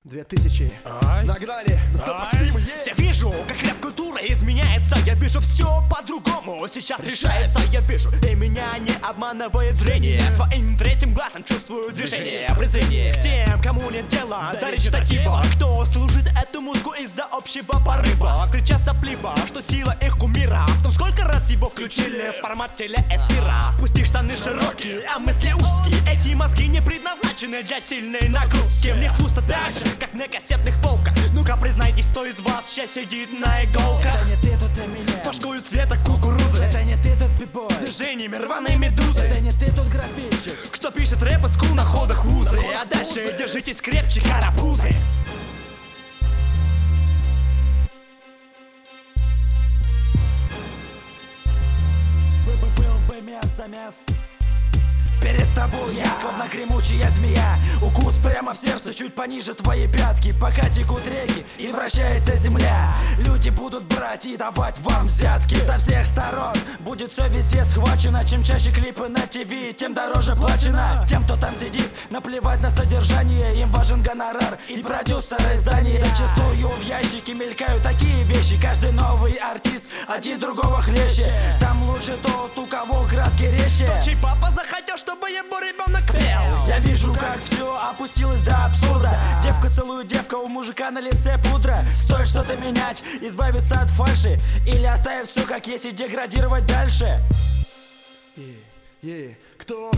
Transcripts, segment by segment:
2000. Нагнали, достопочтимые. Я вижу, как рэп-культура изменяется. Я вижу все по-другому, сейчас решается. Я вижу, и меня не обманывает зрение. Своим третьим глазом чувствую движение, презрение к тем, кому нет дела до речитатива. Кто служит эту музыку из-за общего порыва, крича сопливо, что сила их кумира в том, сколько раз его включили в формат телеэфира. Пусть их штаны широкие, а мысли узкие. Эти мозги не предназначены для сильной нагрузки. В них пусто так же, как на кассетных полках. Ну-ка признайтесь, кто из вас сейчас сидит на иголках? Это не ты, тут и меня. С башкою цвета кукурузы. Это не ты, тут бибой. С движениями рваной медузы. Это не ты, тут графичик. Кто пишет рэп из на ходах вузы. А дальше держитесь крепче, карапузы. Был бы мяс за мяс. Перед тобой я, словно гремучая змея. Укус прямо в сердце, чуть пониже твоей пятки. Пока текут реки и вращается земля, люди будут брать и давать вам взятки. Со всех сторон будет все везде схвачено. Чем чаще клипы на ТВ, тем дороже плачено. Тем, кто там сидит, наплевать на содержание. Им важен гонорар и продюсеры издания. Зачастую в ящике мелькают такие вещи. Каждый новый артист один другого хлеще. Там лучше тот, у кого краски резче. Чей папа захотел, чтобы его ребенок пел. Я вижу, как все опустилось до абсурда. Девка целует девка, у мужика на лице пудра. Стоит что-то менять, избавиться от фальши, или оставить все как есть и деградировать дальше. Кто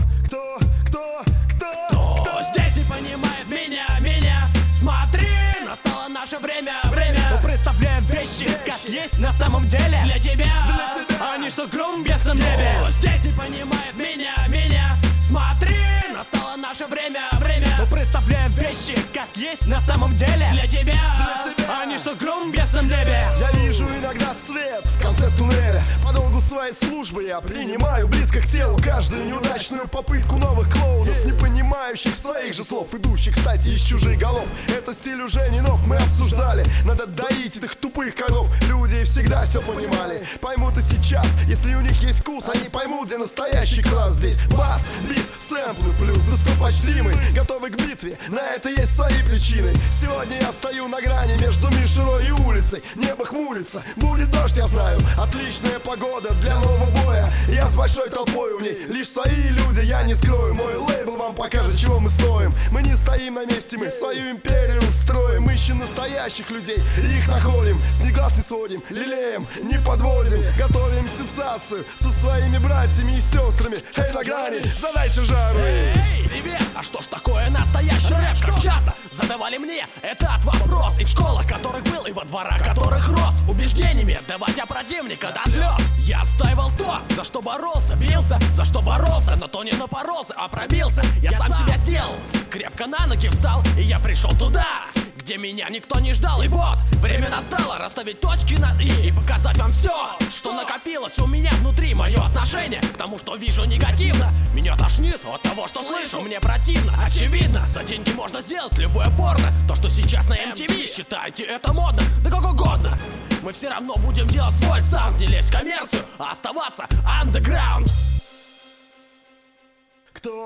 здесь не понимает меня? Смотри, настало наше время. Мы представляем вещи, как есть на самом деле. Для тебя, они что гром в ясном небе. Здесь не понимает меня. Смотри, настало наше время. Мы представляем вещи, как есть на самом деле. Для тебя, они что гром в ясном небе. Я вижу иногда свет в конце туннеля. По долгу своей службы я принимаю близко к телу каждую неудачную попытку новых клоунов, не понимающих своих же слов, идущих, кстати, из чужих голов. Это стиль уже не нов, мы обсуждали. Надо доить этих тупых коров. Люди всегда все понимали, поймут и сейчас. Если у них есть вкус, они поймут, где настоящий класс. Здесь бас, бит, сэмплы плюс достопочтимый, готовы к битве, на это есть свои причины. Сегодня я стою на грани между Мишиной и улицей. Небо хмурится, будет дождь, я знаю. Отличная погода для нового боя. Я с большой толпой в ней, лишь свои люди, я не скрою. Мой лейбл вам покажет, чего мы стоим. Мы не стоим на месте, мы свою империю строим. Ищем настоящих людей и их находим. С неглас не сводим, лелеем, не подводим. Готовим сенсацию со своими братьями и сестрами. Эй, на грани, задайте жару. Эй, привет! А что ж такое настоящий рэп? Как часто задавали мне этот вопрос. И в школах, которых был, и во дворах, которых рос, убеждениями доводя противника до слез. Я отстаивал то, за что боролся, бился, за что боролся, но то не напоролся, а пробился. Я сам себя сделал, крепко на ноги встал, и я пришел туда, где меня никто не ждал. И вот, время настало расставить точки над «и» показать вам все, что накопилось у меня внутри. Мое отношение к тому, что вижу, негативно. Меня тошнит от того, что слышу, мне противно. Очевидно, за деньги можно сделать любое порно. То, что сейчас на MTV, считайте это модно, да как угодно. Мы все равно будем делать свой саунд, не лезть в коммерцию, а оставаться underground. Кто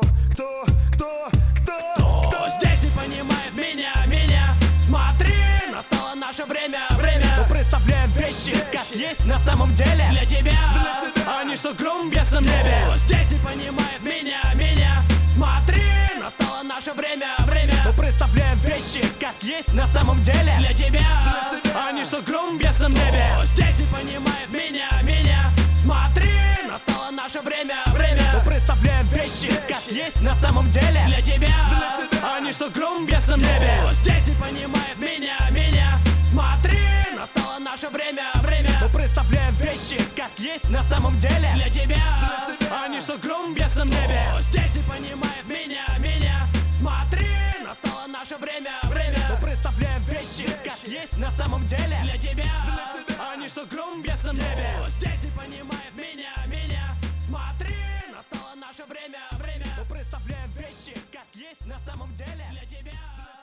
здесь не понимает меня? Смотри, настало наше время. Мы представляем вещи, как есть на самом деле. Для тебя, они что гром в ясном небе. Здесь не понимает меня? Смотри, настало наше время. Мы представляем вещи, как есть на самом деле. Для тебя, они что гром в ясном небе. Здесь не понимает меня? Смотри, настало наше время. Мы представляем вещи, как есть на самом деле. Для тебя, они что гром в ясном небе. Здесь не понимает меня? Смотри, настало наше время. Мы представляем вещи, как есть на самом деле. Для тебя, они что гром в ясном небе. Здесь не понимает меня? Смотри, настало наше время. Мы представляем вещи, как есть на самом деле. Для тебя, они что гром в ясном небе. Здесь не понимает меня? Смотри, настало наше время. Мы представляем вещи, как есть на самом деле. Для тебя.